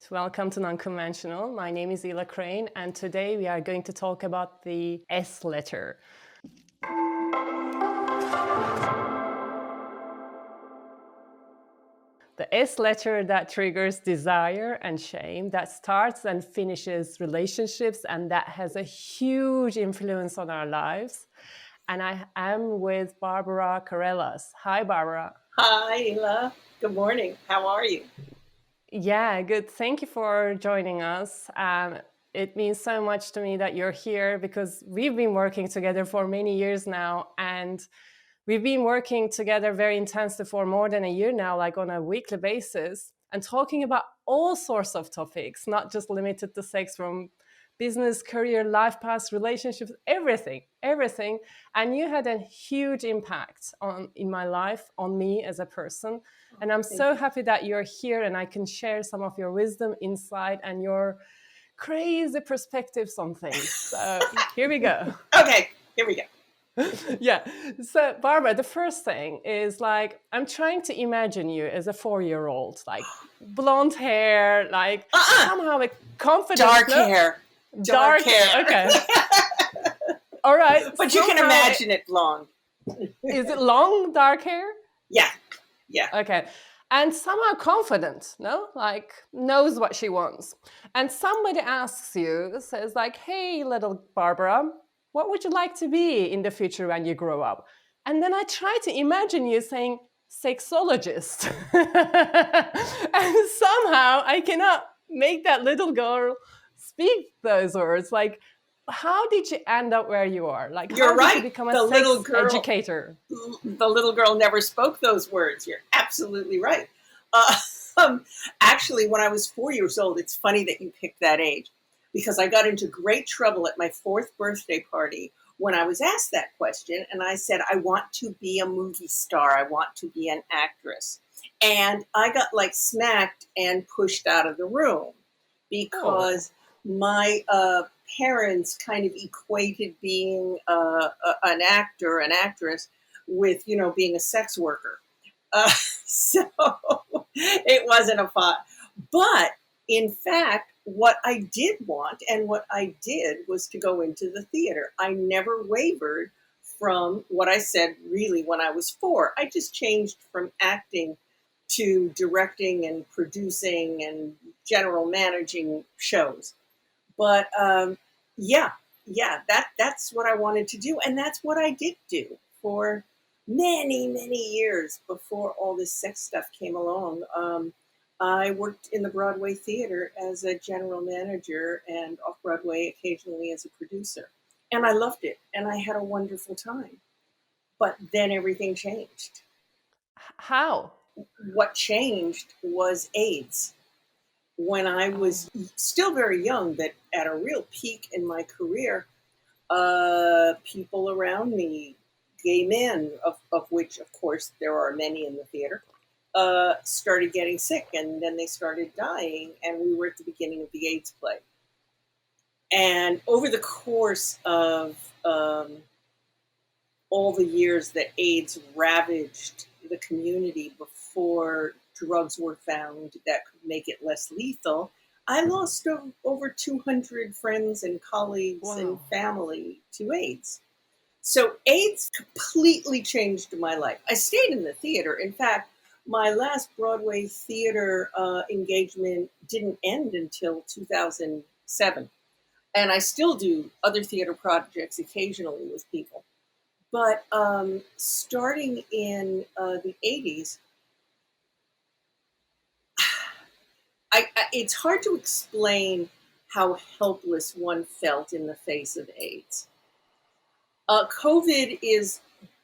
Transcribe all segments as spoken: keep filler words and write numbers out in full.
Welcome to Non-Conventional. My name is Ila Crane, and today we are going to talk about the S letter. The S letter that triggers desire and shame, that starts and finishes relationships, and that has a huge influence on our lives. And I am with Barbara Carrelas. Hi, Barbara. Hi, Ila. Good morning. How are you? Yeah, good. Thank you for joining us. Um, it means so much to me that you're here because we've been working together for many years now, and we've been working together very intensely for more than a year now, like on a weekly basis, and talking about all sorts of topics, not just limited to sex, from business, career, life paths, relationships, everything, everything. And you had a huge impact on in my life, on me as a person. And I'm Thank so you. happy that you're here and I can share some of your wisdom, insight, and your crazy perspectives on things. So here we go. Okay, here we go. Yeah. So, Barbara, the first thing is like, I'm trying to imagine you as a four year old, like blonde hair, like Uh-uh. somehow a confidence, Dark no, hair. Dark dark hair. hair. Okay. All right. But you can Somehow, imagine it blonde. is it long dark hair? Yeah, yeah. Okay. And somehow confident, no? Like knows what she wants. And somebody asks you, says like, hey, little Barbara, what would you like to be in the future when you grow up? And then I try to imagine you saying sexologist. And somehow I cannot make that little girl speak those words. Like, how did you end up where you are? Like, You're how did you right. become a The little sex girl, educator? the little girl never spoke those words. You're absolutely right. Uh, um, actually, when I was four years old, it's funny that you picked that age because I got into great trouble at my fourth birthday party when I was asked that question. And I said, I want to be a movie star. I want to be an actress. And I got like smacked and pushed out of the room Oh. because my uh, parents kind of equated being uh, a, an actor, an actress, with, you know, being a sex worker. Uh, so it wasn't a fun. But in fact, what I did want and what I did was to go into the theater. I never wavered from what I said really when I was four. I just changed from acting to directing and producing and general managing shows. But um, yeah, yeah, that that's what I wanted to do, and that's what I did do for many, many years before all this sex stuff came along. Um, I worked in the Broadway theater as a general manager and off Broadway occasionally as a producer, and I loved it, and I had a wonderful time. But then everything changed. How? What changed was AIDS. When I Oh. was still very young, but at a real peak in my career, uh, people around me, gay men, of, of which, of course, there are many in the theater, uh, started getting sick and then they started dying. And we were at the beginning of the AIDS plague. And over the course of um, all the years that AIDS ravaged the community before drugs were found that could make it less lethal, I lost over two hundred friends and colleagues and Wow. family to AIDS. So AIDS completely changed my life. I stayed in the theater. In fact, my last Broadway theater uh, engagement didn't end until two thousand seven. And I still do other theater projects occasionally with people. But um, starting in uh, the eighties, I, I, it's hard to explain how helpless one felt in the face of AIDS. Uh, COVID is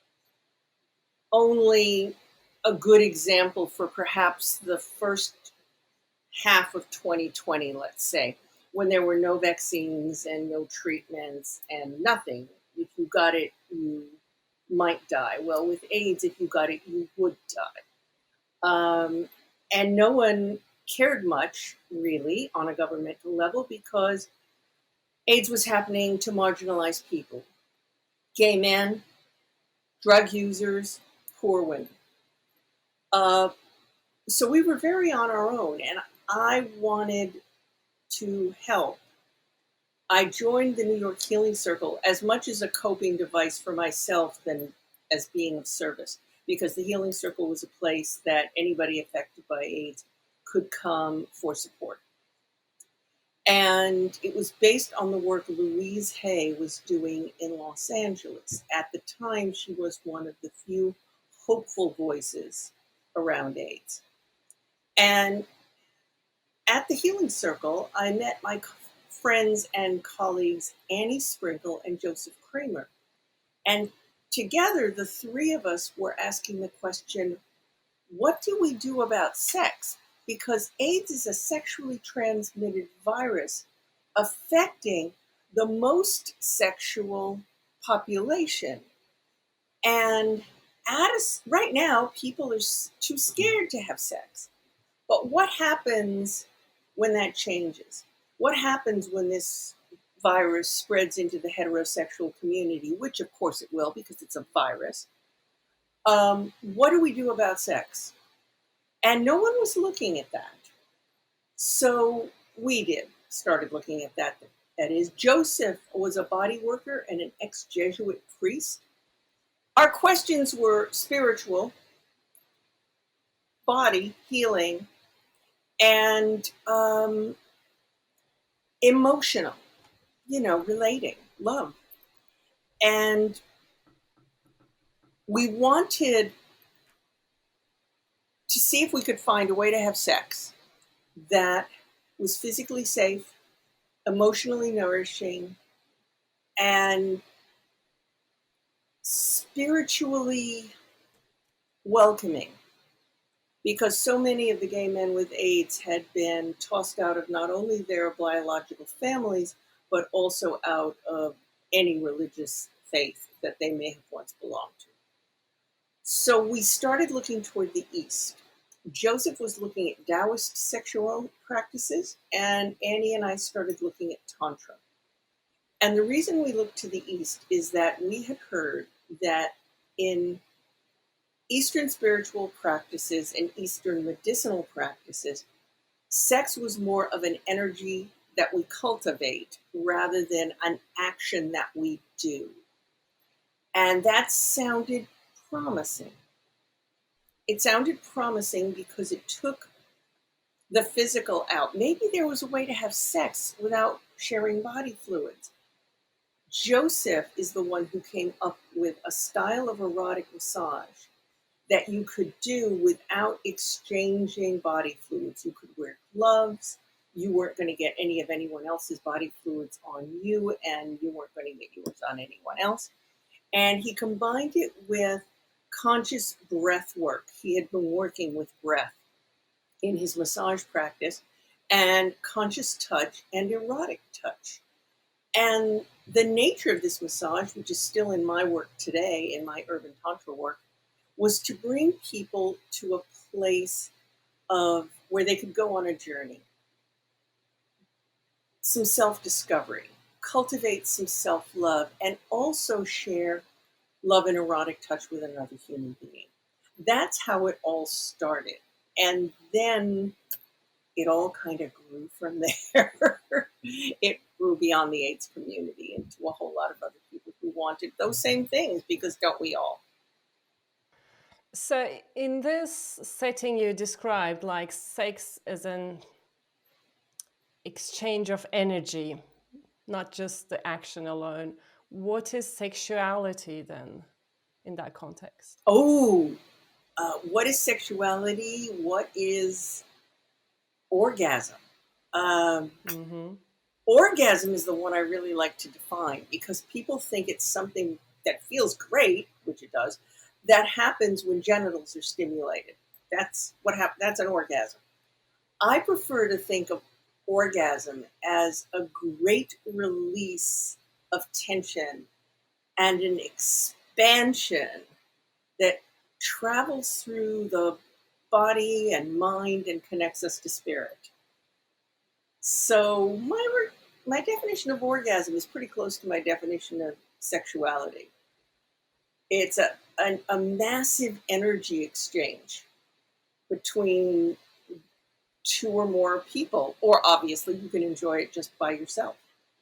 only a good example for perhaps the first half of twenty twenty, let's say, when there were no vaccines and no treatments and nothing. If you got it, you might die. Well, with AIDS, if you got it, you would die. Um, and no one cared much, really, on a governmental level because AIDS was happening to marginalized people, gay men, drug users, poor women. Uh, so we were very on our own. And I wanted to help. I joined the New York Healing Circle as much as a coping device for myself than as being of service, because the Healing Circle was a place that anybody affected by AIDS could come for support. And it was based on the work Louise Hay was doing in Los Angeles. At the time, she was one of the few hopeful voices around AIDS. And at the Healing Circle, I met my friends and colleagues, Annie Sprinkle and Joseph Kramer. And together, the three of us were asking the question, what do we do about sex? Because AIDS is a sexually transmitted virus affecting the most sexual population. And at a, right now, people are too scared to have sex. But what happens when that changes? What happens when this virus spreads into the heterosexual community, which of course it will because it's a virus? Um, what do we do about sex? And no one was looking at that. So we did, started looking at that. That is, Joseph was a body worker and an ex-Jesuit priest. Our questions were spiritual, body, healing, and um, emotional, you know, relating, love. And we wanted to see if we could find a way to have sex that was physically safe, emotionally nourishing, and spiritually welcoming. Because so many of the gay men with AIDS had been tossed out of not only their biological families, but also out of any religious faith that they may have once belonged to. So we started looking toward the East. Joseph was looking at Taoist sexual practices, and Annie and I started looking at Tantra. And the reason we looked to the East is that we had heard that in Eastern spiritual practices and Eastern medicinal practices, sex was more of an energy that we cultivate rather than an action that we do. And that sounded promising. It sounded promising because it took the physical out. Maybe there was a way to have sex without sharing body fluids. Joseph is the one who came up with a style of erotic massage that you could do without exchanging body fluids. You could wear gloves. You weren't going to get any of anyone else's body fluids on you, and you weren't going to get yours on anyone else. And he combined it with conscious breath work. He had been working with breath in his massage practice, and conscious touch and erotic touch. And the nature of this massage, which is still in my work today, in my urban tantra work, was to bring people to a place of where they could go on a journey, some self-discovery, cultivate some self-love, and also share love and erotic touch with another human being. That's how it all started. And then it all kind of grew from there. It grew beyond the AIDS community into a whole lot of other people who wanted those same things, because don't we all? So in this setting you described, like sex as an exchange of energy, not just the action alone, what is sexuality then in that context? Oh, uh, what is sexuality? What is orgasm? Um, Mm-hmm. Orgasm is the one I really like to define, because people think it's something that feels great, which it does, that happens when genitals are stimulated. That's what happens. That's an orgasm. I prefer to think of orgasm as a great release of tension and an expansion that travels through the body and mind and connects us to spirit. So my my definition of orgasm is pretty close to my definition of sexuality. It's a, a, a massive energy exchange between two or more people, or obviously you can enjoy it just by yourself.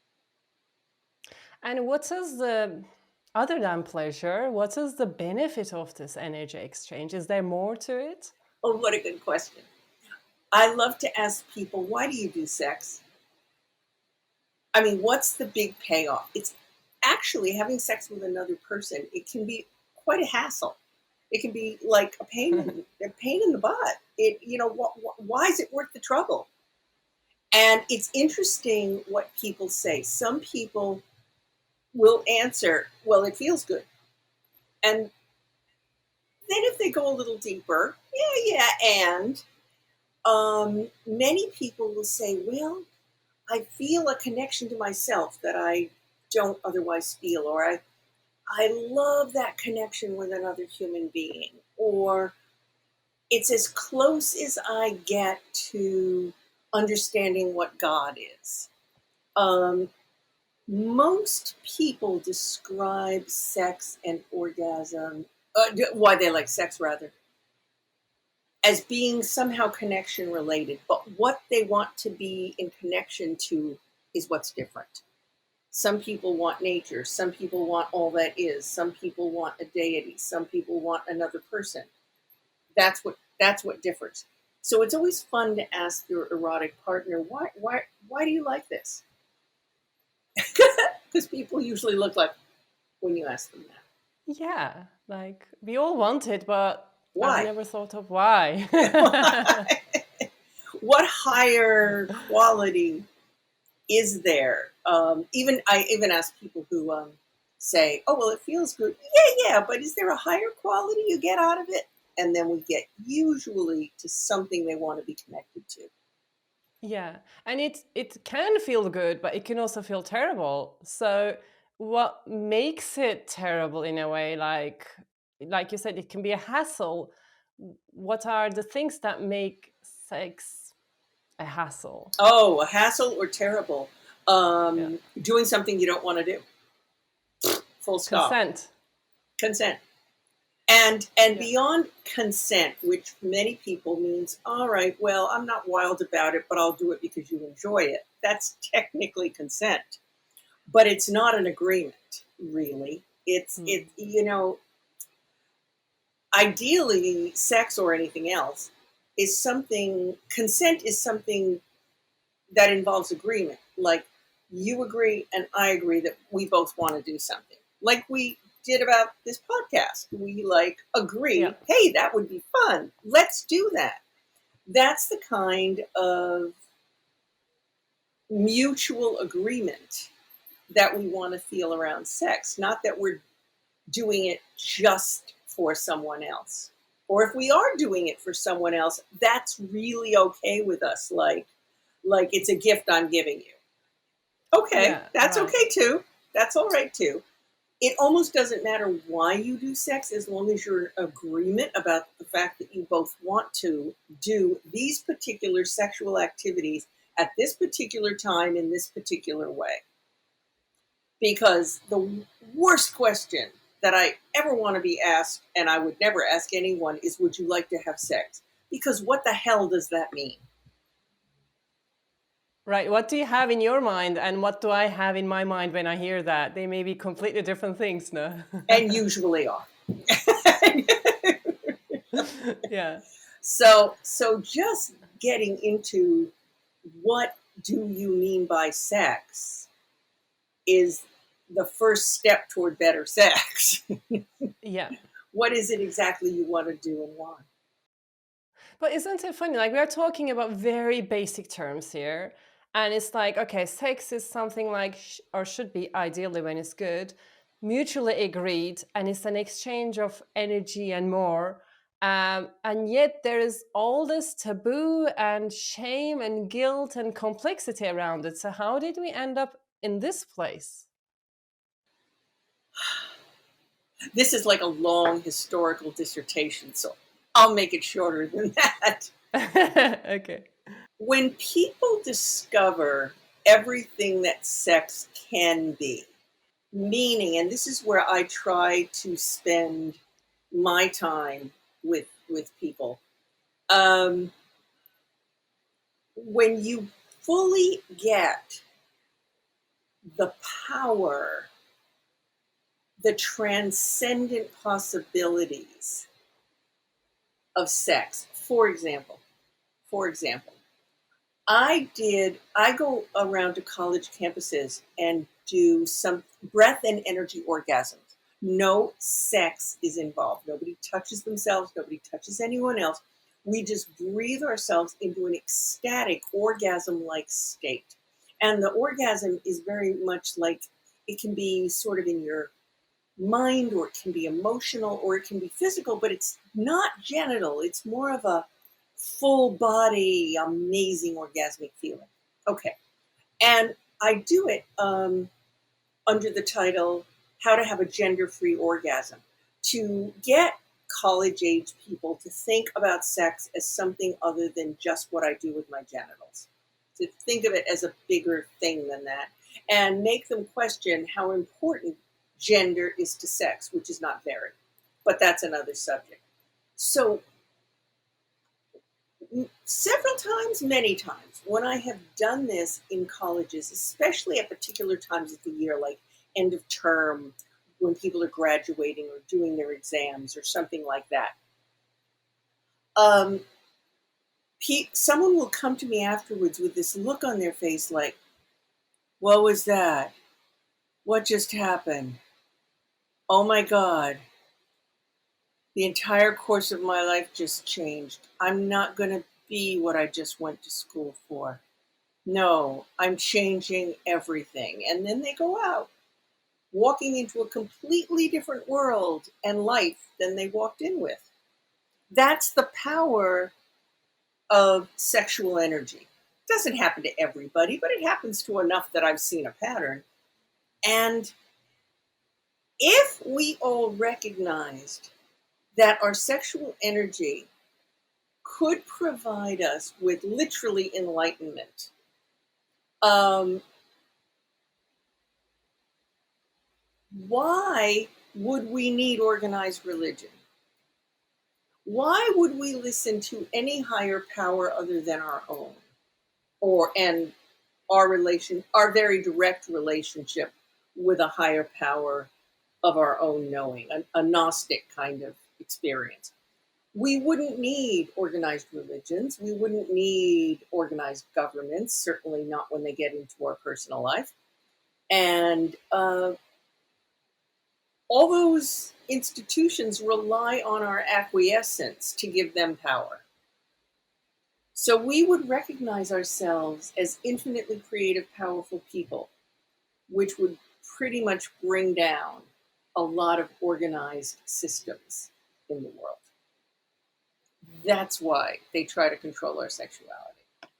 And what is the, other than pleasure, what is the benefit of this energy exchange? Is there more to it? Oh, what a good question. I love to ask people, why do you do sex? I mean, what's the big payoff? It's actually having sex with another person. It can be quite a hassle. It can be like a pain in a pain in the butt. It, you know, wh- wh- why is it worth the trouble? And it's interesting what people say. Some people will answer, "Well, it feels good," and then if they go a little deeper, yeah, yeah, and um, many people will say, "Well, I feel a connection to myself that I don't otherwise feel," or I I love that connection with another human being, or it's as close as I get to understanding what God is. Um, Most people describe sex and orgasm, uh, d- why they like sex rather, as being somehow connection related. But what they want to be in connection to is what's different. Some people want nature. Some people want all that is. Some people want a deity. Some people want another person. That's what that's what differs. So it's always fun to ask your erotic partner, why why why do you like this? Because people usually look like when you ask them that. Yeah, like we all want it, but I've Why? never thought of why. What higher quality is there? Um, even I even ask people who um, say, "Oh, well, it feels good." Yeah, yeah, but is there a higher quality you get out of it? And then we get usually to something they want to be connected to. Yeah, and it it can feel good, but it can also feel terrible. So what makes it terrible in a way, like like you said, it can be a hassle. W- What are the things that make sex a hassle? Oh, a hassle or terrible? Yeah. Um, doing something you don't want to do. Full stop. Consent. Consent. And and Yeah. beyond consent, which many people means, all right, well, I'm not wild about it, but I'll do it because you enjoy it. That's technically consent, but it's not an agreement, really. It's it, Mm. you know, ideally, sex or anything else is something. Consent is something that involves agreement. Like you agree and I agree that we both want to do something. Like we did about this podcast. We like Yeah. agree, hey, that would be fun. Let's do that. That's the kind of mutual agreement that we want to feel around sex. Not that we're doing it just for someone else. Or if we are doing it for someone else, that's really okay with us. Like like it's a gift I'm giving you. Okay, Yeah, that's right. okay too. That's all right too. It almost doesn't matter why you do sex as long as you're in agreement about the fact that you both want to do these particular sexual activities at this particular time in this particular way. Because the worst question that I ever want to be asked, and I would never ask anyone, is would you like to have sex? Because what the hell does that mean? Right. What do you have in your mind and what do I have in my mind when I hear that? They may be completely different things, no? And usually are. Yeah. So, so just getting into what do you mean by sex is the first step toward better sex. Yeah. What is it exactly you want to do and why? But isn't it funny? Like, we are talking about very basic terms here. And it's like, okay, sex is something like, sh- or should be ideally when it's good, mutually agreed, and it's an exchange of energy and more. Um, and yet there is all this taboo and shame and guilt and complexity around it. So, how did we end up in this place? This is like a long historical dissertation, so I'll make it shorter than that. Okay. When people discover everything that sex can be, meaning, and this is where I try to spend my time with with people. Um, when you fully get the power, the transcendent possibilities of sex. For example, for example, I did, I go around to college campuses and do some breath and energy orgasms. No sex is involved. Nobody touches themselves. Nobody touches anyone else. We just breathe ourselves into an ecstatic orgasm like state. And the orgasm is very much like, it can be sort of in your mind, or it can be emotional, or it can be physical, but it's not genital. It's more of a full body, amazing orgasmic feeling. Okay. And I do it um, under the title, How to Have a Gender Free Orgasm, to get college age people to think about sex as something other than just what I do with my genitals, to think of it as a bigger thing than that, and make them question how important gender is to sex, which is not very, but that's another subject. So, several times, many times, when I have done this in colleges, especially at particular times of the year, like end of term, when people are graduating or doing their exams or something like that, um, pe- someone will come to me afterwards with this look on their face like, what was that? What just happened? Oh my God. The entire course of my life just changed. I'm not going to be what I just went to school for. No, I'm changing everything. And then they go out, walking into a completely different world and life than they walked in with. That's the power of sexual energy. It doesn't happen to everybody, but it happens to enough that I've seen a pattern. And if we all recognized that our sexual energy could provide us with literally enlightenment, um, why would we need organized religion? Why would we listen to any higher power other than our own, or and our relation, our very direct relationship with a higher power of our own knowing, a, a Gnostic kind of experience? We wouldn't need organized religions. We wouldn't need organized governments, certainly not when they get into our personal life. And uh, all those institutions rely on our acquiescence to give them power. So we would recognize ourselves as infinitely creative, powerful people, which would pretty much bring down a lot of organized systems in the world. That's why they try to control our sexuality,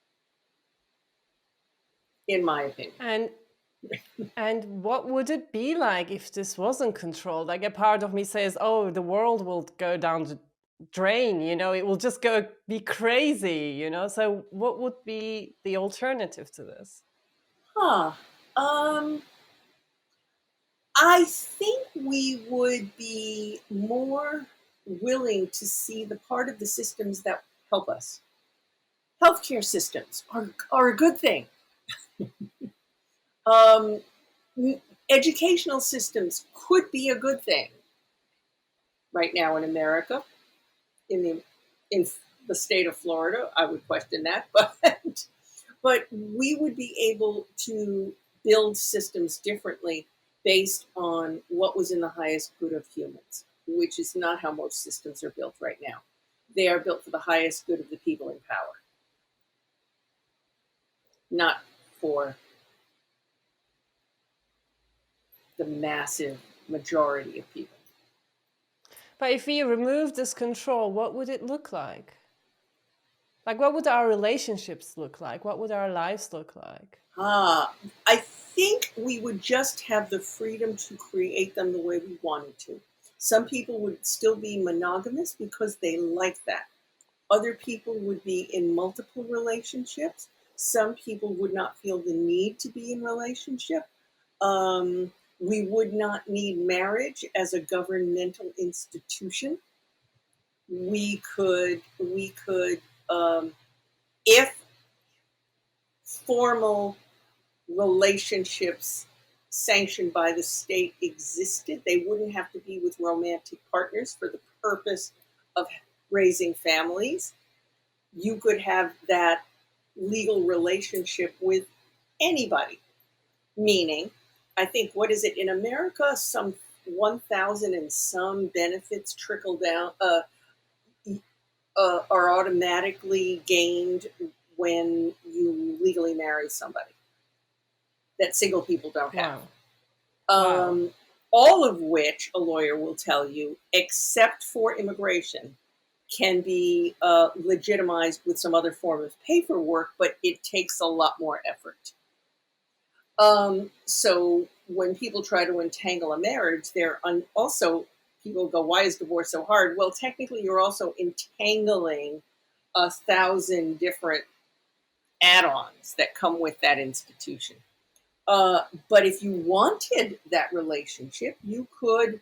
in my opinion. And and what would it be like if this wasn't controlled? Like, a part of me says, "Oh, the world will go down the drain, you know, it will just go be crazy, you know." So what would be the alternative to this? Huh. Um, I think we would be more willing to see the part of the systems that help us. Healthcare systems are, are a good thing. Um, educational systems could be a good thing. Right now in America, in the in the state of Florida, I would question that, but but we would be able to build systems differently based on what was in the highest good of humans, which is not how most systems are built right now. They are built for the highest good of the people in power, not for the massive majority of people. But if we remove this control, what would it look like? Like, what would our relationships look like? What would our lives look like? Ah, I think we would just have the freedom to create them the way we wanted to. Some people would still be monogamous because they like that. Other people would be in multiple relationships. Some people would not feel the need to be in relationship. Um, we would not need marriage as a governmental institution. We could, we could, um, if formal relationships sanctioned by the state existed. They wouldn't have to be with romantic partners for the purpose of raising families. You could have that legal relationship with anybody. Meaning, I think, what is it in America? Some one thousand and some benefits trickle down, uh, uh, are automatically gained when you legally marry somebody that single people don't have. Wow. Wow. Um, all of which, a lawyer will tell you, except for immigration, can be uh, legitimized with some other form of paperwork, but it takes a lot more effort. Um, so when people try to entangle a marriage, they're un- also, people go, why is divorce so hard? Well, technically, you're also entangling a thousand different add ons that come with that institution. Uh, but if you wanted that relationship, you could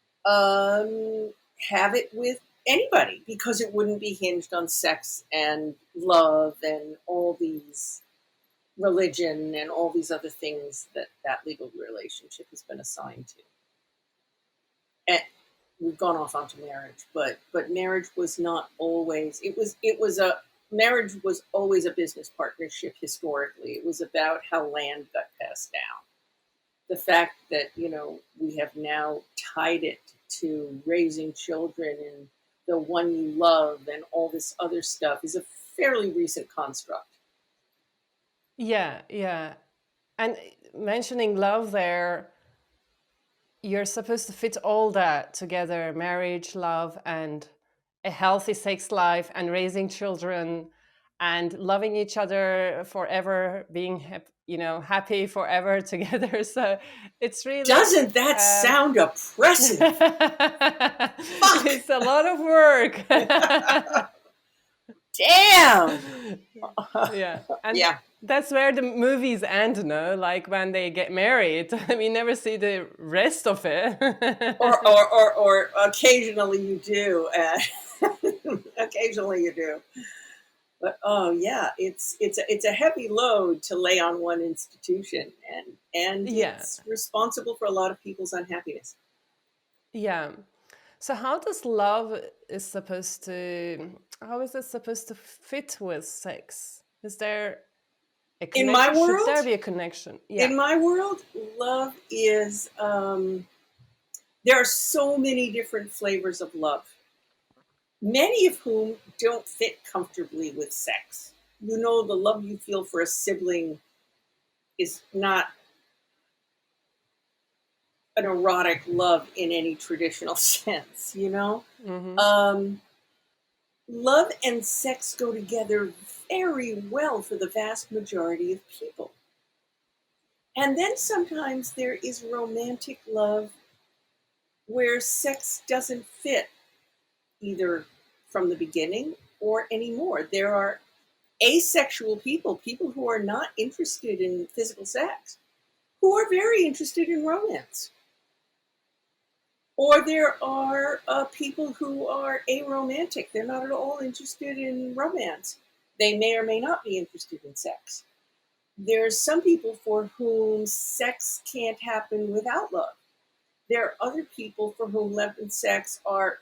um, have it with anybody because it wouldn't be hinged on sex and love and all these religion and all these other things that that legal relationship has been assigned to. And we've gone off onto marriage, but but marriage was not always. It was it was a marriage was always a business partnership historically. It was about how land got passed down. The fact that you know we have now tied it to raising children and the one you love and all this other stuff is a fairly recent construct. Yeah, yeah. And mentioning love there, you're supposed to fit all that together: marriage, love, and a healthy sex life, and raising children, and loving each other forever, being hap- you know happy forever together. So it's really Doesn't that um, sound oppressive? Fuck! it's a lot of work. Damn! Yeah, and Yeah. that's where the movies end, no? Like when they get married, we never see the rest of it. Or, or, or, or occasionally you do. Uh, occasionally you do. But oh yeah, it's it's a, it's a heavy load to lay on one institution, and and Yeah, it's responsible for a lot of people's unhappiness. yeah. So how does love is supposed to, how is it supposed to fit with sex? Is there a In my connection? Should world, there be a connection? Yeah. in my world, love is um, there are so many different flavors of love, many of whom don't fit comfortably with sex. You know, the love you feel for a sibling is not an erotic love in any traditional sense, you know? Hmm. Um, love and sex go together very well for the vast majority of people. And then sometimes there is romantic love where sex doesn't fit either from the beginning or anymore. There are asexual people, people who are not interested in physical sex, who are very interested in romance. Or there are uh, people who are aromantic. They're not at all interested in romance. They may or may not be interested in sex. There's some people for whom sex can't happen without love. There are other people for whom love and sex are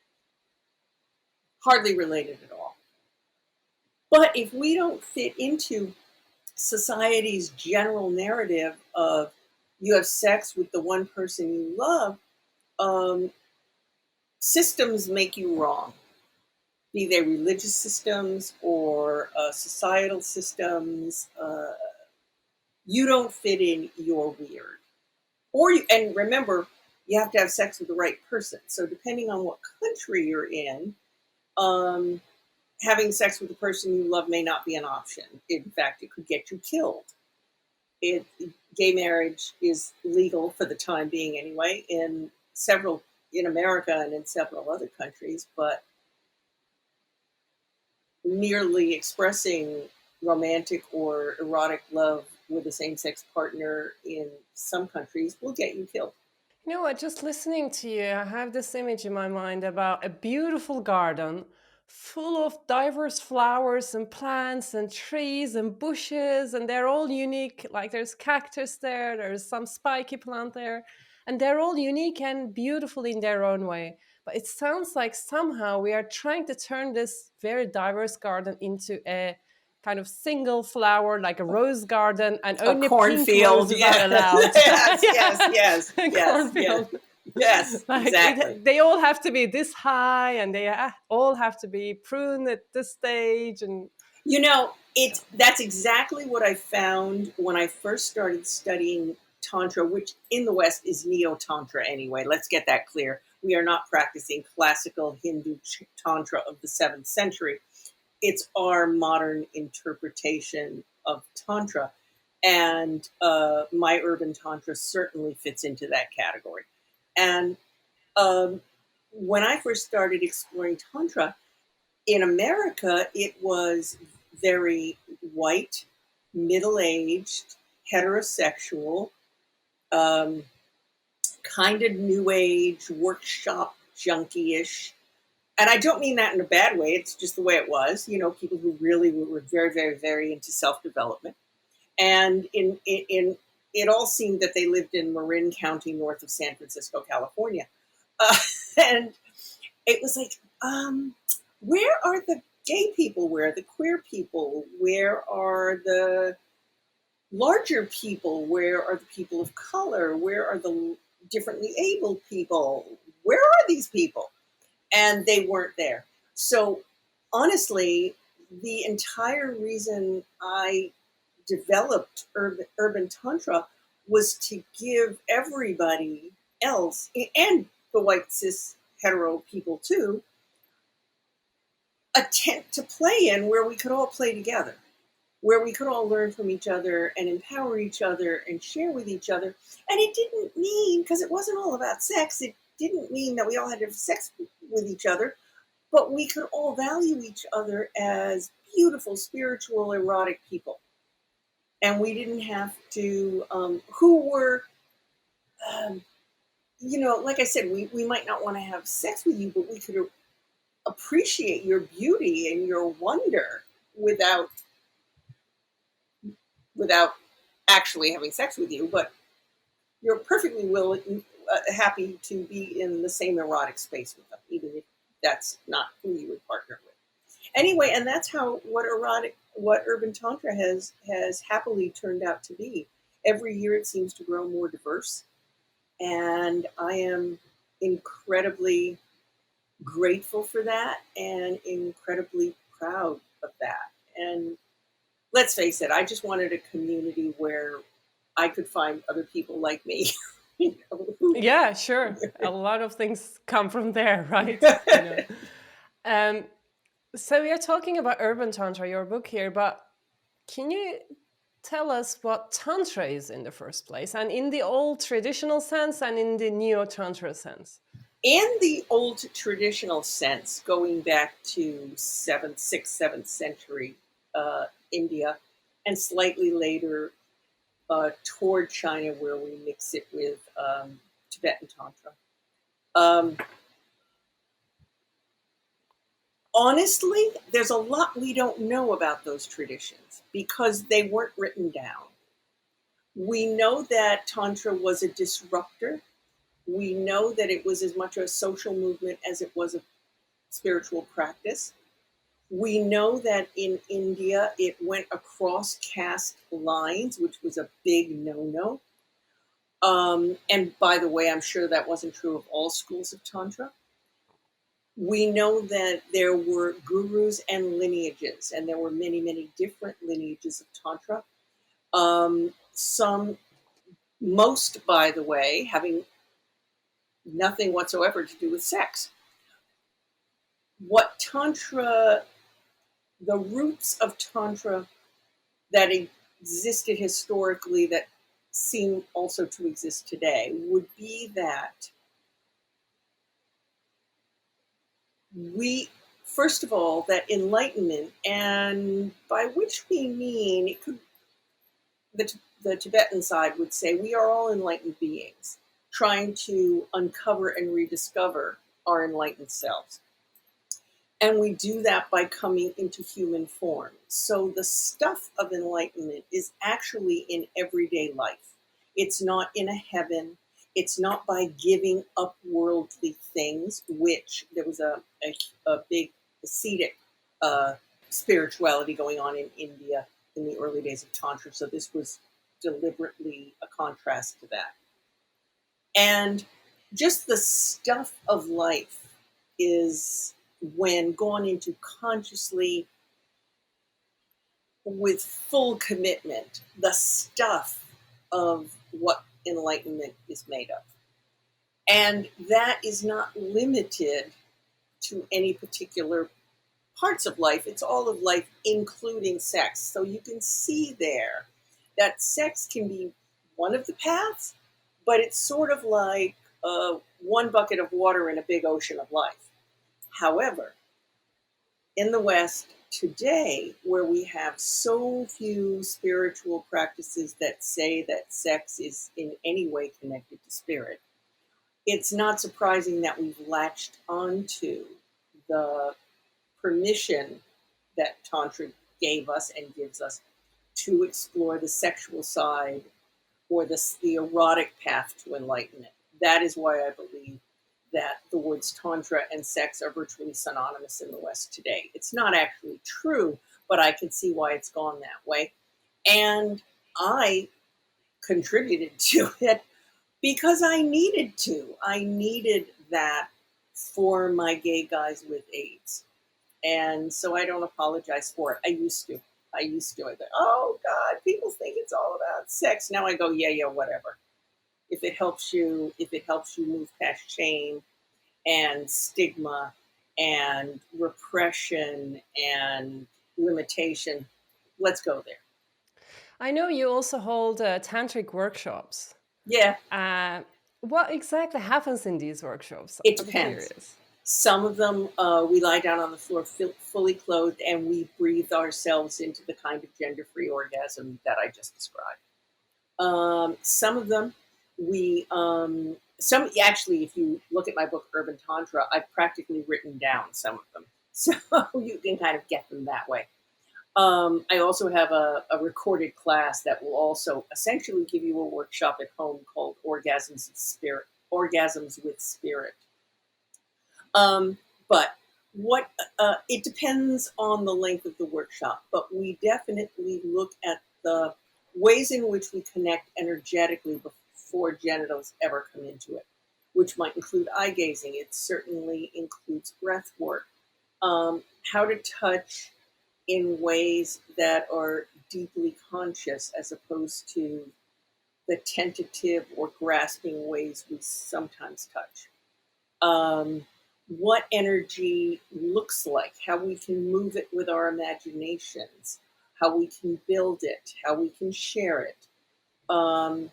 hardly related at all. But if we don't fit into society's general narrative of you have sex with the one person you love, um, systems make you wrong, be they religious systems or uh, societal systems. Uh, you don't fit in, you're weird. Or you, and remember, you have to have sex with the right person. So depending on what country you're in, um, having sex with the person you love may not be an option. In fact, it could get you killed. It, gay marriage is legal for the time being anyway in several, in America and in several other countries, but merely expressing romantic or erotic love with a same-sex partner in some countries will get you killed. You know what? Just listening to you, I have this image in my mind about a beautiful garden full of diverse flowers and plants and trees and bushes, and they're all unique. Like there's cactus there, there's some spiky plant there, and they're all unique and beautiful in their own way. But it sounds like somehow we are trying to turn this very diverse garden into a kind of single flower, like a rose garden, and A only pink cornfield, roses are yeah. allowed. Yes, yes, Yeah, yes, a yes, yes, cornfield. yes, Like exactly. it, they all have to be this high, and they ha- all have to be pruned at this stage, and You know, yeah. it's that's exactly what I found when I first started studying Tantra, which in the West is Neo Tantra anyway. Let's get that clear. We are not practicing classical Hindu Tantra of the seventh century. It's our modern interpretation of Tantra. And uh, my urban Tantra certainly fits into that category. And um, when I first started exploring Tantra, in America, it was very white, middle aged, heterosexual, um, kind of new age, workshop junkie ish. And I don't mean that in a bad way, it's just the way it was. You know, people who really were very, very, very into self development. And in, in, in, it all seemed that they lived in Marin County, north of San Francisco, California. Uh, and it was like, um, where are the gay people? Where are the queer people? Where are the larger people? Where are the people of color? Where are the differently abled people? Where are these people? And they weren't there. So honestly, the entire reason I developed urban, urban Tantra was to give everybody else, and the white cis hetero people too, a tent to play in where we could all play together, where we could all learn from each other and empower each other and share with each other. And it didn't mean, because it wasn't all about sex, it didn't mean that we all had to have sex with each other, but we could all value each other as beautiful, spiritual, erotic people. And we didn't have to, um, who were, um, you know, like I said, we, we might not want to have sex with you, but we could appreciate your beauty and your wonder without without actually having sex with you, but you're perfectly willing, uh, happy to be in the same erotic space with them, even if that's not who you would partner with. Anyway, and that's how what erotic, what urban tantra has has happily turned out to be. Every year, it seems to grow more diverse, and I am incredibly grateful for that and incredibly proud of that. And let's face it, I just wanted a community where I could find other people like me. You know? Yeah, sure. A lot of things come from there, right? You know. Um, so we are talking about urban tantra, your book here, but can you tell us what tantra is in the first place, and in the old traditional sense and in the neo tantra sense? In the old traditional sense, going back to seventh, sixth, seventh century uh, India, and slightly later uh, toward China, where we mix it with um, Tibetan Tantra. Um, honestly, there's a lot we don't know about those traditions because they weren't written down. We know that Tantra was a disruptor. We know that it was as much a social movement as it was a spiritual practice. We know that in India it went across caste lines, which was a big no-no. Um, and by the way, I'm sure that wasn't true of all schools of Tantra. We know that there were gurus and lineages, and there were many, many different lineages of Tantra. Um, some, most, by the way, having nothing whatsoever to do with sex. What Tantra, the roots of Tantra that existed historically that seem also to exist today would be that we, first of all, that enlightenment, and by which we mean, it could, the, the Tibetan side would say, we are all enlightened beings trying to uncover and rediscover our enlightened selves. And we do that by coming into human form. So the stuff of enlightenment is actually in everyday life. It's not in a heaven. It's not by giving up worldly things, which there was a, a, a big ascetic uh, spirituality going on in India in the early days of Tantra. So this was deliberately a contrast to that. And just the stuff of life is when gone into consciously with full commitment, the stuff of what enlightenment is made of. And that is not limited to any particular parts of life. It's all of life, including sex. So you can see there that sex can be one of the paths, but it's sort of like uh, one bucket of water in a big ocean of life. However, in the West today, where we have so few spiritual practices that say that sex is in any way connected to spirit, it's not surprising that we've latched onto the permission that Tantra gave us and gives us to explore the sexual side or the, the erotic path to enlightenment. That is why I believe that the words Tantra and sex are virtually synonymous in the West today. It's not actually true, but I can see why it's gone that way. And I contributed to it because I needed to. I needed that for my gay guys with AIDS. And so I don't apologize for it. I used to. I used to. I thought, oh God, people think it's all about sex. Now I go, yeah, yeah, whatever. If it helps you, if it helps you move past shame and stigma and repression and limitation, let's go there. I know you also hold uh, tantric workshops. Yeah, Uh, what exactly happens in these workshops? it I'm depends. curious. Some of them, uh, we lie down on the floor fully clothed and we breathe ourselves into the kind of gender-free orgasm that I just described. Um, some of them, we, um, some actually, if you look at my book, Urban Tantra, I've practically written down some of them. So you can kind of get them that way. Um, I also have a, a recorded class that will also essentially give you a workshop at home called Orgasms with Spirit, Orgasms with Spirit. Um, but what uh, it depends on the length of the workshop, but we definitely look at the ways in which we connect energetically before genitals ever come into it, which might include eye gazing. It certainly includes breath work, um, how to touch in ways that are deeply conscious as opposed to the tentative or grasping ways we sometimes touch. Um, what energy looks like, how we can move it with our imaginations, how we can build it, how we can share it. Um,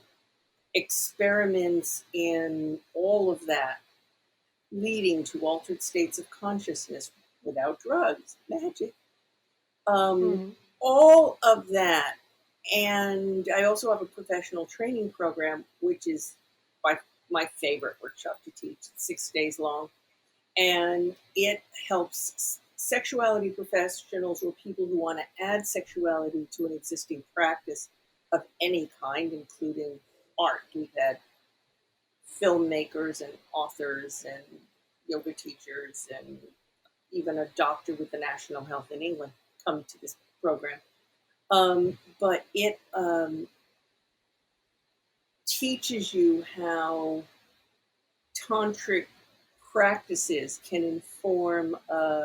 experiments in all of that leading to altered states of consciousness without drugs, magic. Um, Hmm. all of that. And I also have a professional training program, which is by my favorite workshop to teach. It's six days long. And it helps sexuality professionals or people who want to add sexuality to an existing practice of any kind, including art. We've had filmmakers and authors and yoga teachers and even a doctor with the National Health in England come to this program. Um, but it um, teaches you how tantric practices can inform uh,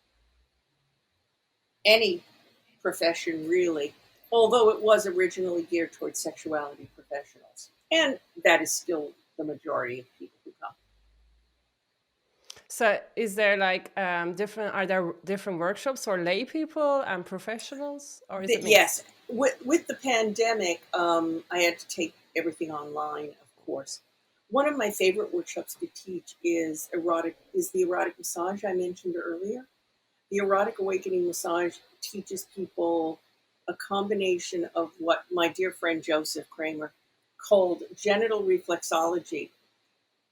any profession, really, although it was originally geared towards sexuality professionals. And that is still the majority of people who come. So, is there like um, different? Are there different workshops for lay people and professionals, or is The, it yes, mixed? with, with the pandemic, um, I had to take everything online, of course. One of my favorite workshops to teach is erotic is the erotic massage I mentioned earlier. The erotic awakening massage teaches people a combination of what my dear friend Joseph Kramer called genital reflexology,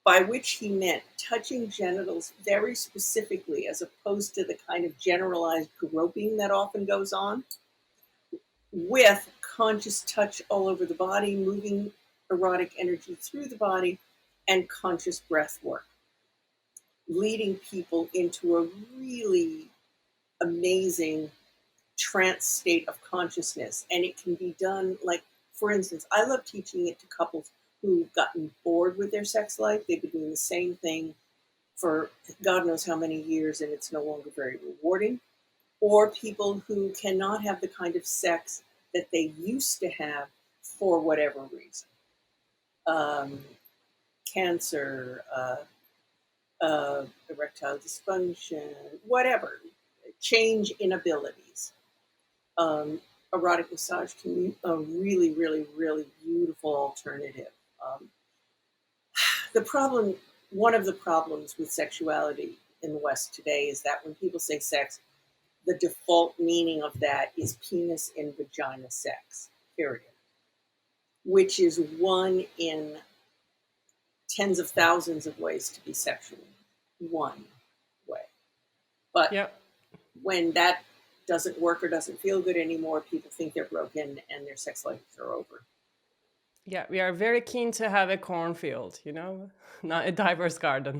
by which he meant touching genitals very specifically, as opposed to the kind of generalized groping that often goes on, with conscious touch all over the body, moving erotic energy through the body, and conscious breath work, leading people into a really amazing trance state of consciousness. And it can be done, like, for instance, I love teaching it to couples who've gotten bored with their sex life. They've been doing the same thing for God knows how many years, and it's no longer very rewarding. Or people who cannot have the kind of sex that they used to have for whatever reason. Um, cancer, uh, uh, erectile dysfunction, whatever, change in abilities. Um, erotic massage can be a really, really, really beautiful alternative. Um, the problem, one of the problems with sexuality in the West today is that when people say sex, the default meaning of that is penis and vagina sex, period, which is one in tens of thousands of ways to be sexual. One way. But Yep. when that doesn't work or doesn't feel good anymore, people think they're broken and their sex lives are over. Yeah, we are very keen to have a cornfield, you know, not a diverse garden.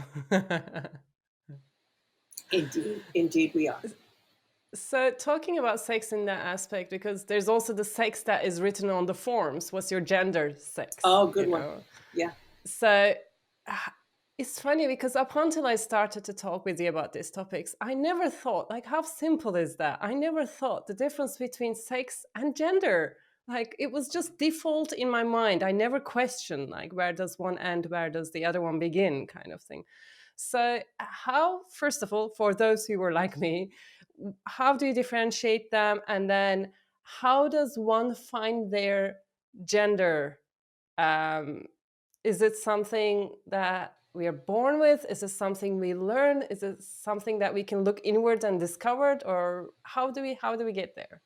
Indeed, indeed we are. So, talking about sex in that aspect, because there's also the sex that is written on the forms. What's your gender? Sex, Oh, you good one. know? Yeah. So, ah, it's funny because up until I started to talk with you about these topics, I never thought, like, how simple is that? I never thought the difference between sex and gender. Like, it was just default in my mind. I never questioned, like, where does one end, where does the other one begin, kind of thing. So, how, first of all, for those who were like me, how do you differentiate them? And then, how does one find their gender? Um, is it something that we are born with? Is it something we learn? Is it something that we can look inward and discover? Or how do we how do we get there?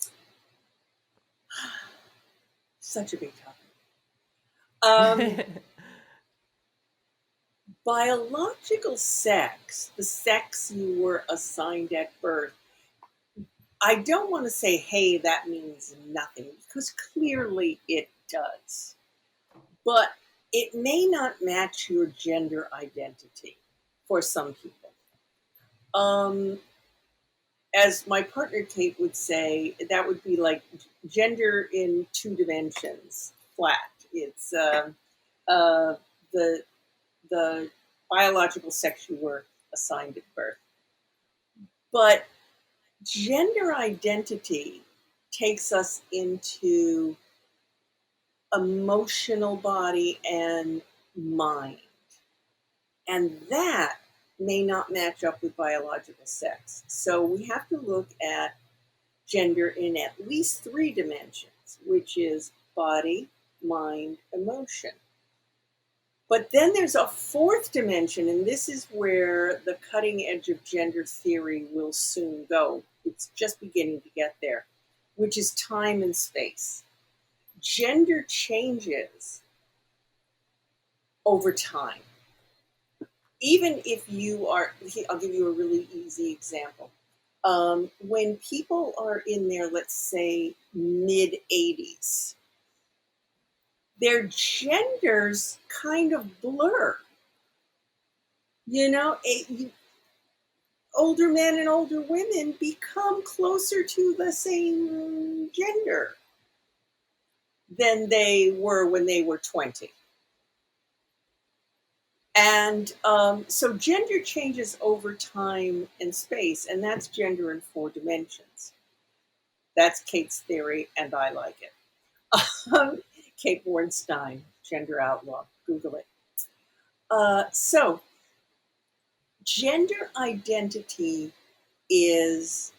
Such a big topic. Um, biological sex, the sex you were assigned at birth, I don't want to say, hey, that means nothing, because clearly it does. But it may not match your gender identity for some people. Um, as my partner Kate would say, that would be like gender in two dimensions, flat. It's uh, uh, the the biological sex you were assigned at birth. But gender identity takes us into emotional body and mind. And that may not match up with biological sex. So we have to look at gender in at least three dimensions, which is body, mind, emotion. But then there's a fourth dimension, and this is where the cutting edge of gender theory will soon go. It's just beginning to get there, which is time and space. Gender changes over time. Even if you are, I'll give you a really easy example. Um, when people are in their, let's say, mid eighties, their genders kind of blur. You know, a, older men and older women become closer to the same gender than they were when they were twenty. And um, so gender changes over time and space, and that's gender in four dimensions. That's Kate's theory, and I like it. Um, Kate Bornstein, Gender Outlaw, Google it. Uh, so gender identity is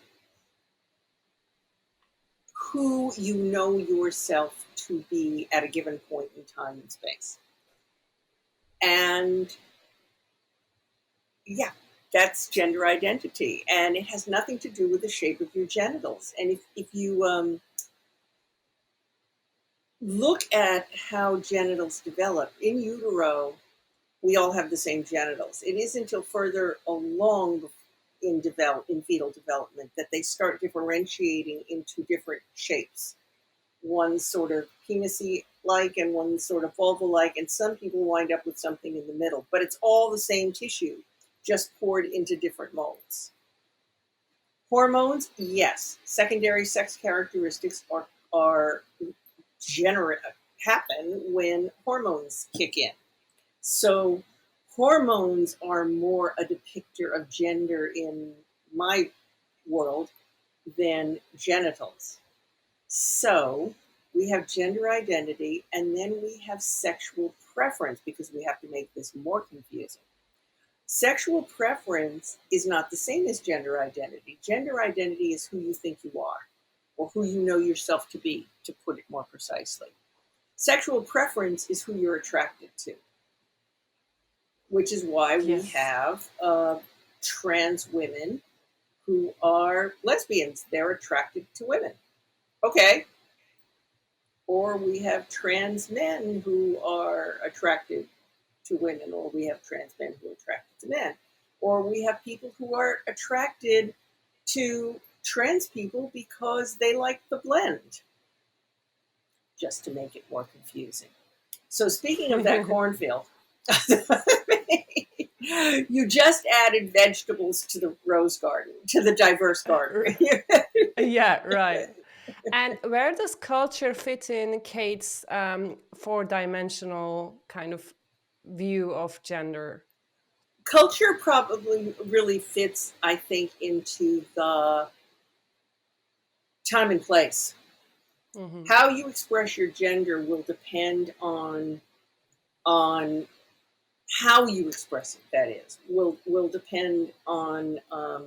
who you know yourself to be at a given point in time and space. And yeah, that's gender identity. And it has nothing to do with the shape of your genitals. And if, if you um, look at how genitals develop in utero, we all have the same genitals. It isn't until further along in develop in fetal development that they start differentiating into different shapes. One sort of penisy like and one sort of vulva like, and some people wind up with something in the middle. But it's all the same tissue, just poured into different molds. Hormones, yes. Secondary sex characteristics are are generate happen when hormones kick in. So hormones are more a depictor of gender in my world than genitals. So we have gender identity, and then we have sexual preference, because we have to make this more confusing. Sexual preference is not the same as gender identity. Gender identity is who you think you are, or who you know yourself to be, to put it more precisely. Sexual preference is who you're attracted to, which is why we Yes. have uh, trans women who are lesbians. They're attracted to women. Okay. Or we have trans men who are attracted to women, or we have trans men who are attracted to men, or we have people who are attracted to trans people because they like the blend, just to make it more confusing. So speaking of that cornfield, you just added vegetables to the rose garden, to the diverse garden. Yeah, right. And where does culture fit in Kate's um, four-dimensional kind of view of gender? Culture probably really fits, I think, into the time and place. Hmm. How you express your gender will depend on on how you express it. That is, will will depend on um,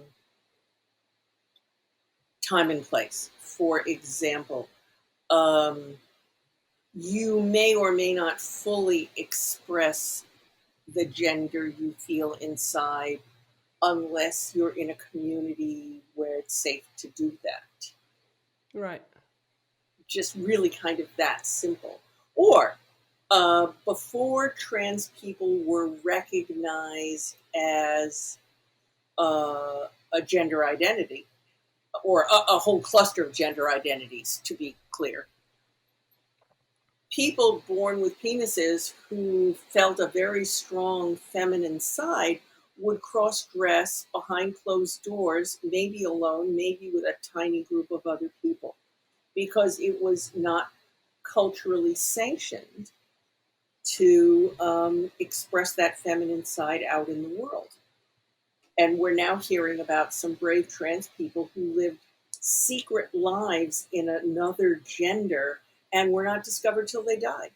time and place. For example, um, you may or may not fully express the gender you feel inside unless you're in a community where it's safe to do that. Right. Just really kind of that simple. Or uh, before trans people were recognized as uh, a gender identity, or a, a whole cluster of gender identities, to be clear, people born with penises who felt a very strong feminine side would cross dress behind closed doors, maybe alone, maybe with a tiny group of other people, because it was not culturally sanctioned to um, express that feminine side out in the world. And we're now hearing about some brave trans people who lived secret lives in another gender and were not discovered till they died.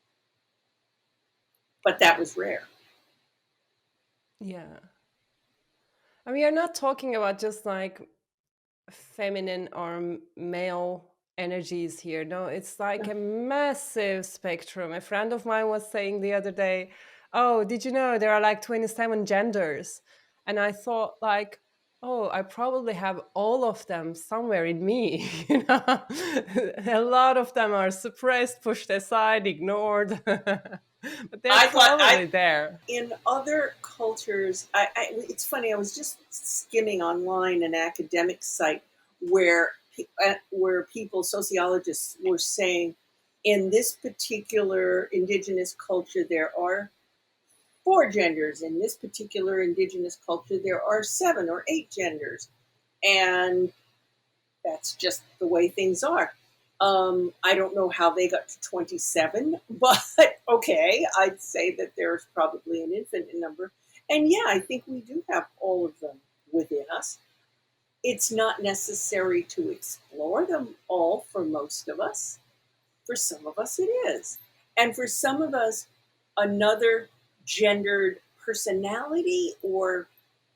But that was rare. Yeah. And we are not talking about just like feminine or m- male energies here. No, it's like a massive spectrum. A friend of mine was saying the other day, "Oh, did you know there are like twenty-seven genders?" And I thought like, "Oh, I probably have all of them somewhere in me." You know, a lot of them are suppressed, pushed aside, ignored, but they're I thought I probably there. in other cultures, I, I, it's funny. I was just skimming online an academic site where uh, where people, sociologists, were saying in this particular indigenous culture there are four genders. In this particular indigenous culture there are seven or eight genders, and that's just the way things are. Um, I don't know how they got to twenty-seven, but okay, I'd say that there's probably an infinite number. And yeah, I think we do have all of them within us. It's not necessary to explore them all for most of us. For some of us, it is. And for some of us, another gendered personality, or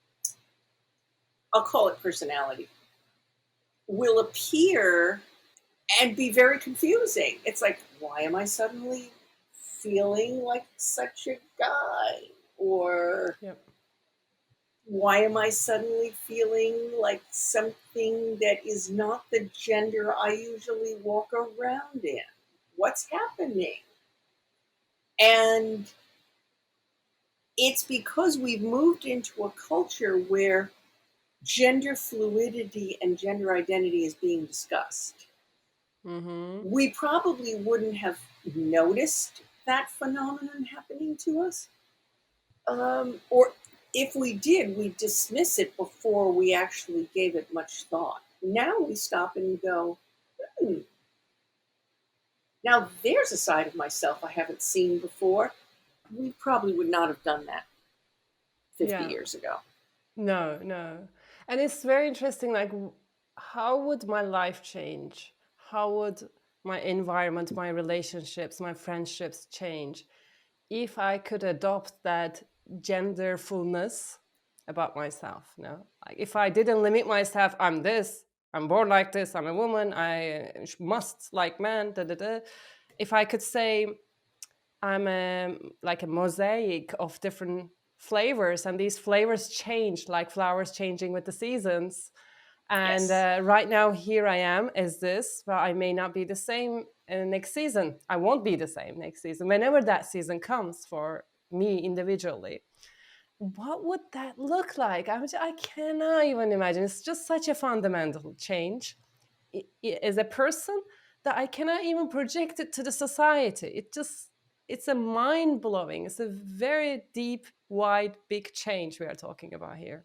I'll call it personality, will appear and be very confusing. It's like, why am I suddenly feeling like such a guy? Or Yep. why am I suddenly feeling like something that is not the gender I usually walk around in? What's happening? And it's because we've moved into a culture where gender fluidity and gender identity is being discussed. Mm-hmm. We probably wouldn't have noticed that phenomenon happening to us. Um, or if we did, we dismiss it before we actually gave it much thought. Now we stop and go, hmm, now there's a side of myself I haven't seen before. We probably would not have done that fifty Yeah. years ago. No, no. And it's very interesting, like, w- how would my life change? How would my environment, my relationships, my friendships change if I could adopt that gender fullness about myself? No, like if I didn't limit myself, I'm this, I'm born like this, I'm a woman, I uh, sh- must like men, da da da. If I could say, I'm a, like a mosaic of different flavors, and these flavors change like flowers changing with the seasons. And Yes. uh, right now, here I am as this, but I may not be the same uh, next season. I won't be the same next season, whenever that season comes for me individually. What would that look like? I, was- I cannot even imagine. It's just such a fundamental change i- i- as a person that I cannot even project it to the society. It just, it's a mind blowing. It's a very deep, wide, big change we are talking about here.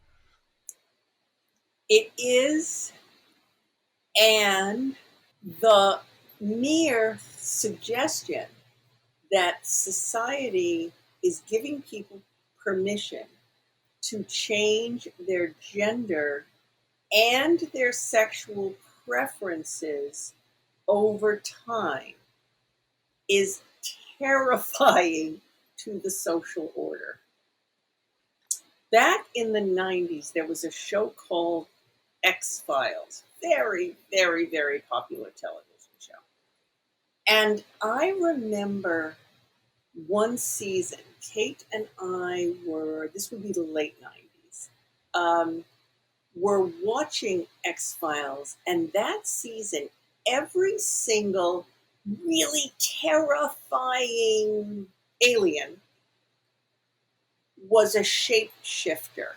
It is, and the mere suggestion that society is giving people permission to change their gender and their sexual preferences over time is terrifying to the social order. Back in the nineties, there was a show called X Files. Very, very, very popular television show. And I remember one season, Kate and I were, this would be the late nineties, um, were watching X Files. And that season, every single really terrifying alien was a shapeshifter.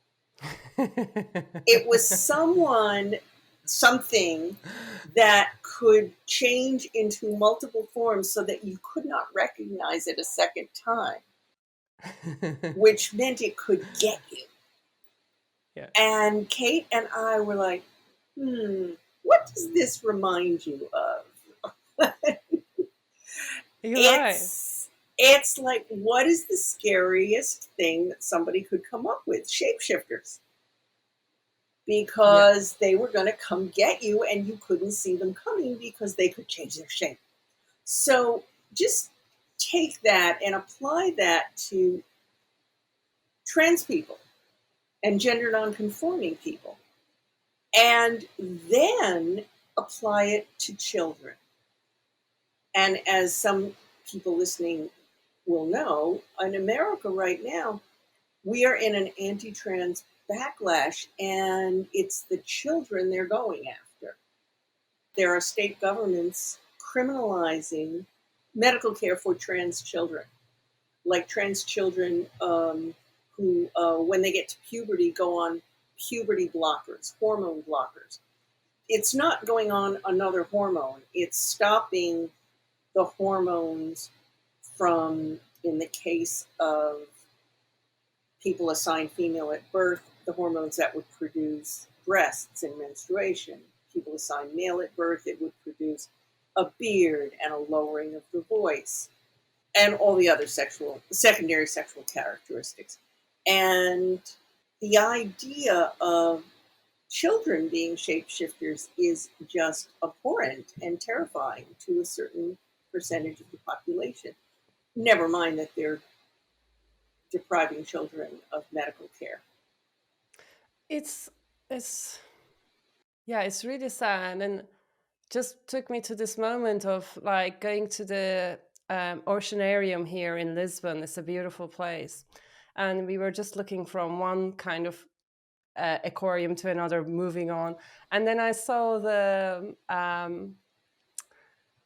It was someone, something that could change into multiple forms so that you could not recognize it a second time, which meant it could get you. Yeah, And Kate and I were like, hmm, what does this remind you of? you're right. it's it's like, what is the scariest thing that somebody could come up with? Shapeshifters. Yeah. Because they were going to come get you and you couldn't see them coming because they could change their shape. So just take that and apply that to trans people and gender nonconforming people, and then apply it to children. And as some people listening will know, in America right now, we are in an anti trans backlash, and it's the children they're going after. There are state governments criminalizing medical care for trans children, like trans children um, who, uh, when they get to puberty, go on puberty blockers, hormone blockers. It's not going on another hormone, it's stopping the hormones from, in the case of people assigned female at birth, the hormones that would produce breasts and menstruation. People assigned male at birth, it would produce a beard and a lowering of the voice and all the other sexual, secondary sexual characteristics. And the idea of children being shapeshifters is just abhorrent and terrifying to a certain percentage of the population. Never mind that they're depriving children of medical care. It's, it's, yeah, it's really sad. And just took me to this moment of like going to the um, Oceanarium here in Lisbon. It's a beautiful place. And we were just looking from one kind of uh, aquarium to another, moving on. And then I saw the um,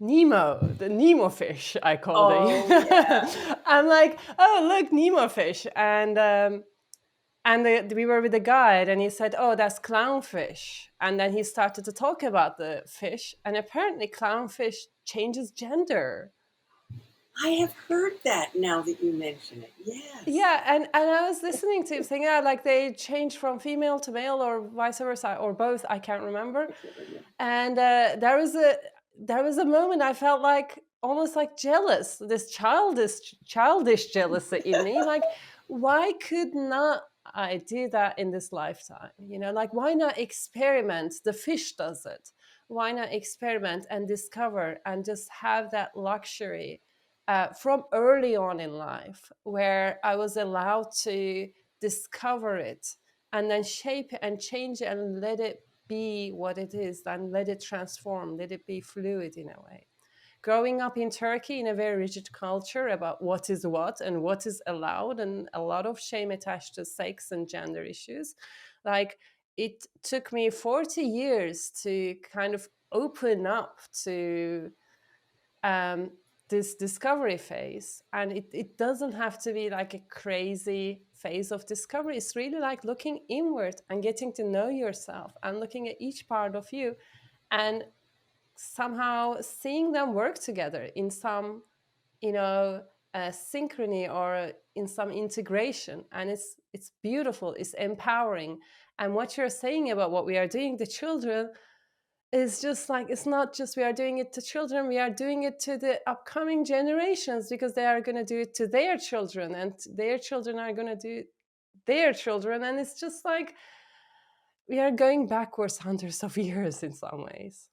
Nemo, the Nemo fish, I called it. Oh, yeah. I'm like, oh, look, Nemo fish. And um, and the, we were with the guide, and he said, oh, that's clownfish. And then he started to talk about the fish, and apparently clownfish changes gender. I have heard that now that you mention it. Yes. Yeah, and, and I was listening to him saying, yeah, like they change from female to male or vice versa, or both, I can't remember. And uh, there was a there was a moment I felt like almost like jealous, this childish childish jealousy in me. Like, why could not I do that in this lifetime? You know, like why not experiment? The fish does it. Why not experiment and discover and just have that luxury uh, from early on in life, where I was allowed to discover it and then shape it and change it and let it be what it is, and let it transform, let it be fluid in a way. Growing up in Turkey in a very rigid culture about what is what and what is allowed, and a lot of shame attached to sex and gender issues, like it took me forty years to kind of open up to um, this discovery phase. And it, it doesn't have to be like a crazy phase of discovery. It's really like looking inward and getting to know yourself and looking at each part of you and somehow seeing them work together in some, you know, uh, synchrony or in some integration. And it's it's beautiful, it's empowering. And what you're saying about what we are doing to children is just like, it's not just we are doing it to children, we are doing it to the upcoming generations, because they are going to do it to their children, and their children are going to do it their children. And it's just like we are going backwards hundreds of years in some ways.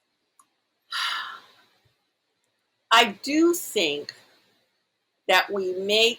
I do think that we make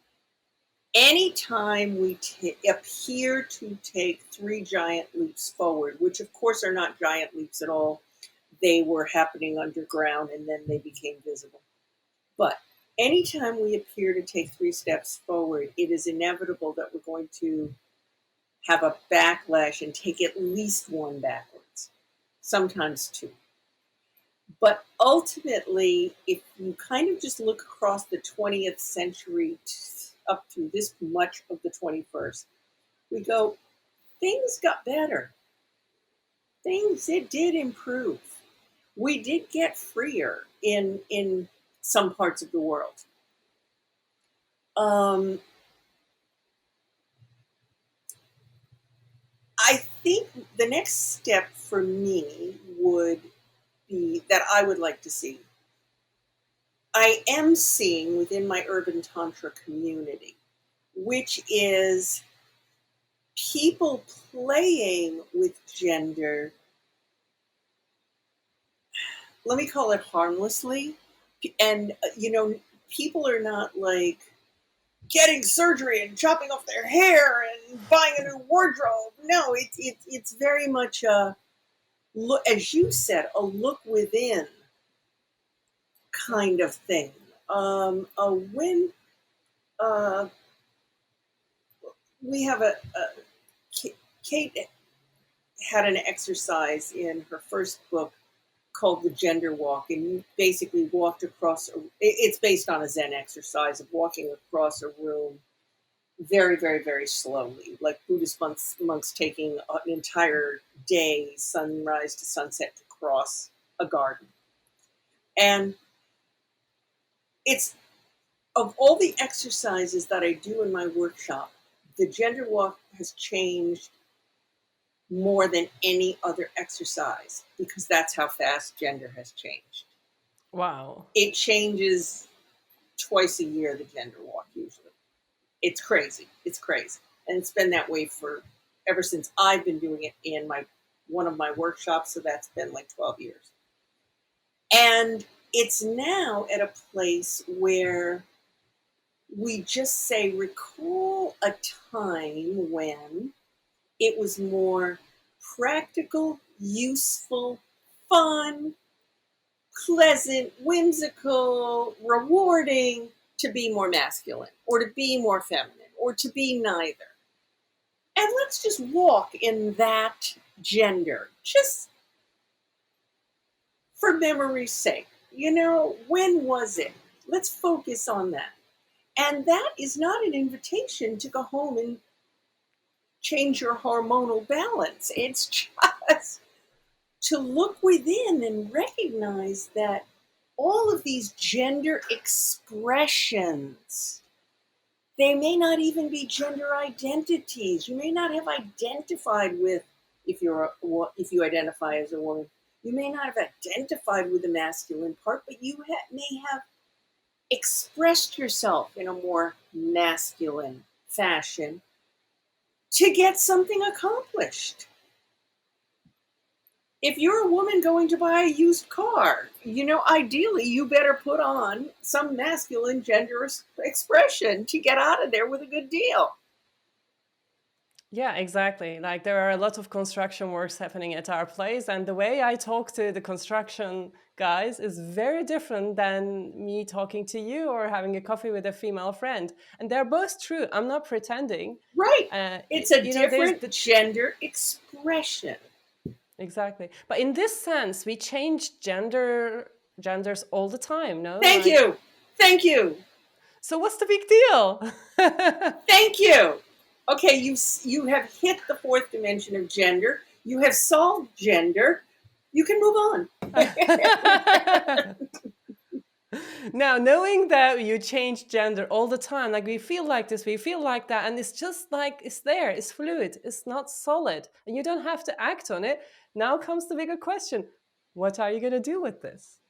anytime we t- appear to take three giant leaps forward, which of course are not giant leaps at all, they were happening underground and then they became visible. But anytime we appear to take three steps forward, it is inevitable that we're going to have a backlash and take at least one backwards, sometimes two. But ultimately, if you kind of just look across the twentieth century up to this much of the twenty-first, we go, things got better. Things, it did improve. We did get freer in in some parts of the world. Um, I think the next step for me would be that I would like to see. I am seeing within my urban tantra community, which is people playing with gender, let me call it harmlessly. And, uh, you know, people are not like getting surgery and chopping off their hair and buying a new wardrobe. No, it, it, it's very much a look, as you said, a look within kind of thing. Um, uh, when uh, we have a, a Kate had an exercise in her first book called the Gender Walk, and you basically walked across. A, it's based on a Zen exercise of walking across a room very, very, very slowly, like Buddhist monks, monks taking an entire day, sunrise to sunset, to cross a garden. And it's, of all the exercises that I do in my workshop, the Gender Walk has changed more than any other exercise, because that's how fast gender has changed. Wow. It changes twice a year, the Gender Walk, usually. It's crazy. It's crazy. And it's been that way for ever since I've been doing it in my one of my workshops, so that's been like twelve years. And it's now at a place where we just say, recall a time when it was more practical, useful, fun, pleasant, whimsical, rewarding to be more masculine, or to be more feminine, or to be neither. And let's just walk in that gender, just for memory's sake. You know, when was it? Let's focus on that. And that is not an invitation to go home and change your hormonal balance. It's just to look within and recognize that all of these gender expressions, they may not even be gender identities. You may not have identified with, if you're a, if you identify as a woman, you may not have identified with the masculine part, but you ha- may have expressed yourself in a more masculine fashion to get something accomplished. If you're a woman going to buy a used car, you know, ideally you better put on some masculine gender expression to get out of there with a good deal. Yeah, exactly. Like there are a lot of construction works happening at our place, and the way I talk to the construction guys is very different than me talking to you or having a coffee with a female friend. And they're both true. I'm not pretending. Right. Uh, y- It's a you know, there's different the gender expression. exactly. But in this sense, we change gender genders all the time. No, Thank like you. Thank you. so. What's the big deal? Thank you. Okay, you you have hit the fourth dimension of gender. You have solved gender. You can move on. Now, knowing that you change gender all the time, like we feel like this, we feel like that, and it's just like it's there, it's fluid, it's not solid, and you don't have to act on it. Now comes the bigger question: what are you going to do with this?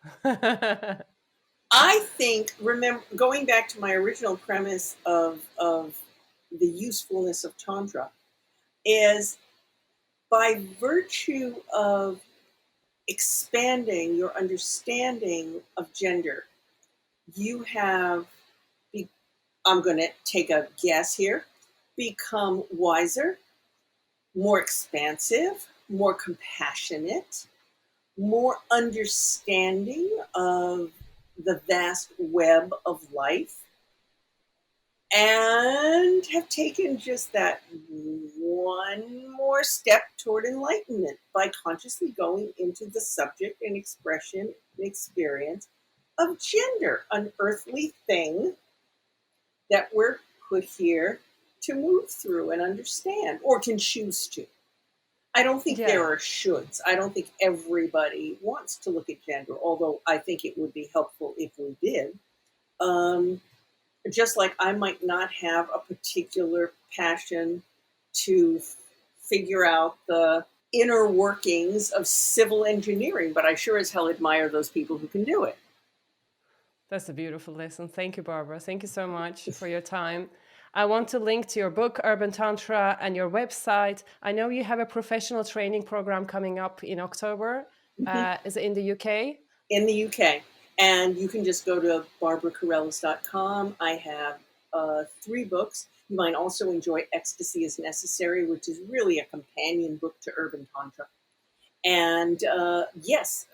I think, remember, going back to my original premise of of the usefulness of tantra, is by virtue of expanding your understanding of gender, you have, be, I'm going to take a guess here, become wiser, more expansive, more compassionate, more understanding of the vast web of life, and have taken just that one more step toward enlightenment by consciously going into the subject and expression and experience of gender, an earthly thing that we're put here to move through and understand, or can choose to. I don't think there Yeah. are shoulds. I don't think everybody wants to look at gender, although I think it would be helpful if we did. Um, just like I might not have a particular passion to f- figure out the inner workings of civil engineering, but I sure as hell admire those people who can do it. That's a beautiful lesson. Thank you, Barbara. Thank you so much for your time. I want to link to your book, Urban Tantra, and your website. I know you have a professional training program coming up in October. Mhm. Uh, is it in the U K? In the U K. And you can just go to barbara carrellas dot com. I have uh, three books. You might also enjoy Ecstasy is Necessary, which is really a companion book to Urban Tantra. And uh, yes,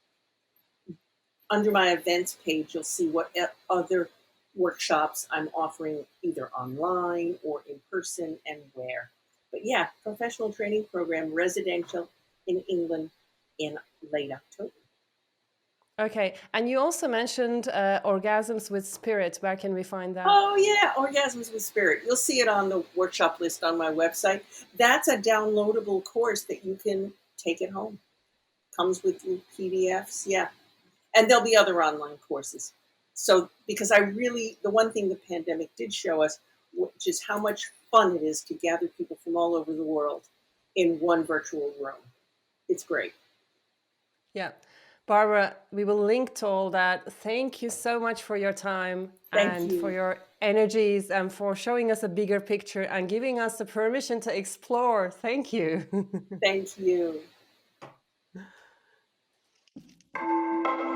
under my events page, you'll see what other workshops I'm offering either online or in person and where. But yeah, professional training program, residential in England in late October. Okay. And you also mentioned uh, Orgasms with Spirit. Where can we find that? Oh yeah, Orgasms with Spirit. You'll see it on the workshop list on my website. That's a downloadable course that you can take it home. Comes with your P D Fs, yeah. And there'll be other online courses. So, because I really, the one thing the pandemic did show us, which is how much fun it is to gather people from all over the world in one virtual room. It's great. Yeah. Barbara, we will link to all that. Thank you so much for your time Thank and for you. your energies and for showing us a bigger picture and giving us the permission to explore. Thank you. Thank you.